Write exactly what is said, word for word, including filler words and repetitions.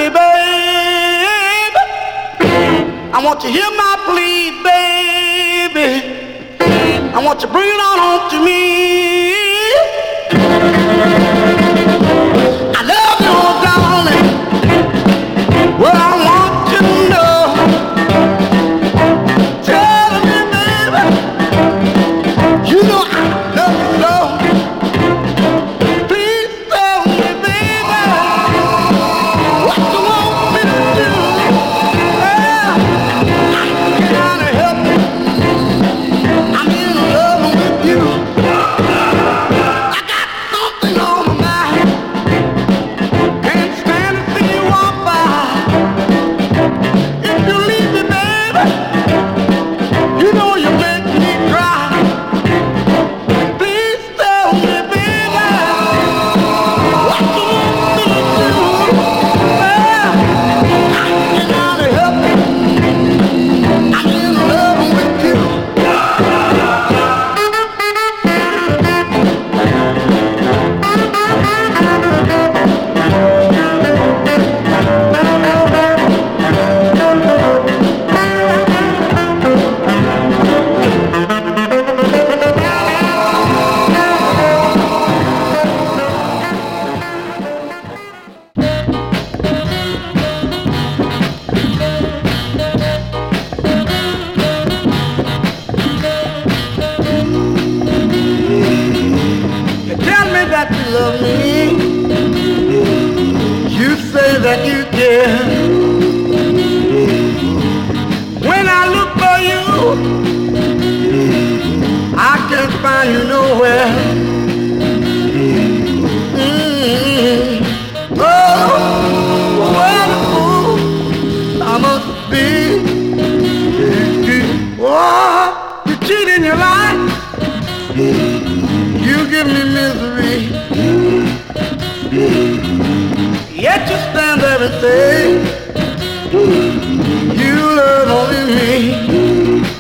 me, baby. I want you to hear my plea, baby. I want you to bring it on home to me. I love you, darling. Well, I want you to know. Tell me, baby. You know I love you so. Please tell me, baby, what you want me to do. Well, I can't help it. I'm in love with you. I got something on my mind. Can't stand to see you walk by. If you leave me, baby, you know you make me cry. Please tell me, baby, what you want me to do. Well, I can't help it. I'm in love with you. You tell me that you love me. You say that you care. When I look for you, I can't find you nowhere. Mm. Oh, what a fool I must be. Oh, you cheat in your life. You give me misery. Yet you stand there and say you love only me.